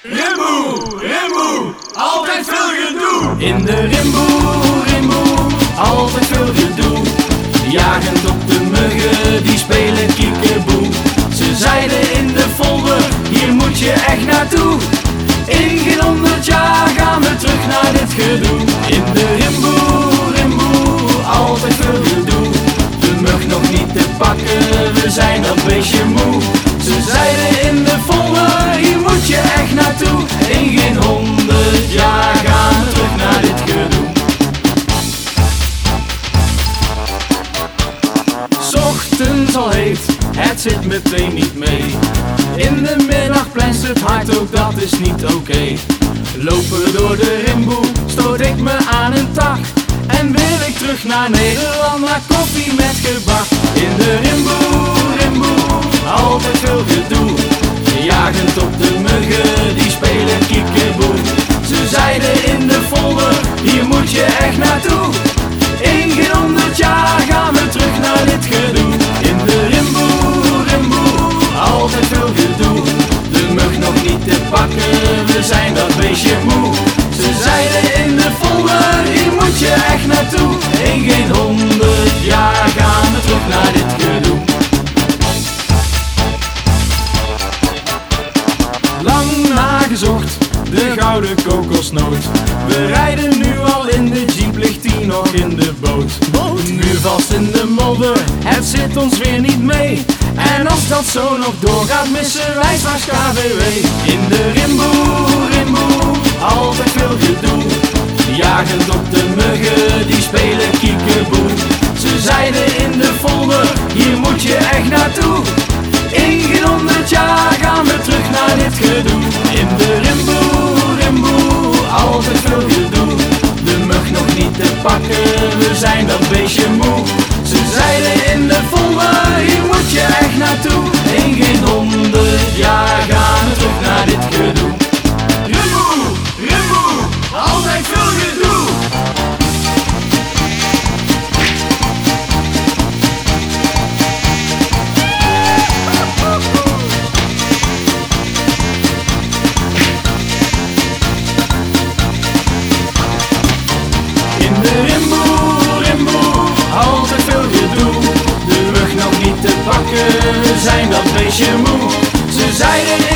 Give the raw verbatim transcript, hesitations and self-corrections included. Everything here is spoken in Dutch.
Rimboe, Rimboe, altijd veel gedoe. In de Rimboe, Rimboe, altijd veel gedoe. Jagend op de muggen, die spelen kiekeboe. Ze zeiden in de folder, hier moet je echt naartoe. In geen honderd jaar gaan we terug naar dit gedoe. In de Rimboe, Rimboe, altijd veel gedoe. De mug nog niet te pakken, we zijn dat beestje moe. Ze zeiden in de folder, hier moet je echt naartoe. In geen honderd jaar gaan we terug naar dit gedoe. 'S Ochtends al heet, het zit meteen niet mee. In de middag plenst het hard, ook dat is niet oké. Okay. Lopen door de Rimboe, stoot ik me aan een tak. En wil ik terug naar Nederland, naar koffie met gebak. In de Rimboe, Rimboe, altijd veel gedoe. Jagend op de muggen, die spelen kiekeboe. Ze zeiden in de folder, hier moet je echt naartoe. In geen honderd jaar gaan we terug naar dit gedoe. In de Rimboe, Rimboe, altijd veel gedoe. De mug nog niet te pakken, we zijn dat beestje moe. Ze zeiden in de folder, hier moet je echt naartoe. In geen honderd jaar gaan we terug naar dit gedoe. Lang nagezocht, de gouden kokosnoot. We rijden nu al in de jeep, ligt die nog in de boot. Nu vast in de modder, het zit ons weer niet mee. En als dat zo nog doorgaat, missen wij straks K V W. In de Rimboe, Rimboe, altijd veel gedoe. Jagend op de muggen, die spelen kiekeboe. Ze zeiden in de folder, hier moet je echt naartoe. In geen honderd jaar gaan we terug naar dit gedoe. In de Rimboe, Rimboe, altijd veel gedoe. De mug nog niet te pakken, we zijn dat beestje moe. Ze zeiden in de folder, hier moet je echt naartoe. In geen honderd jaar gaan we terug naar dit gedoe. Rimboe, Rimboe, altijd veel gedoe. In de Rimboe, Rimboe, altijd veel gedoe. De mug nog niet te pakken, we zijn dat beestje moe. Ze zeiden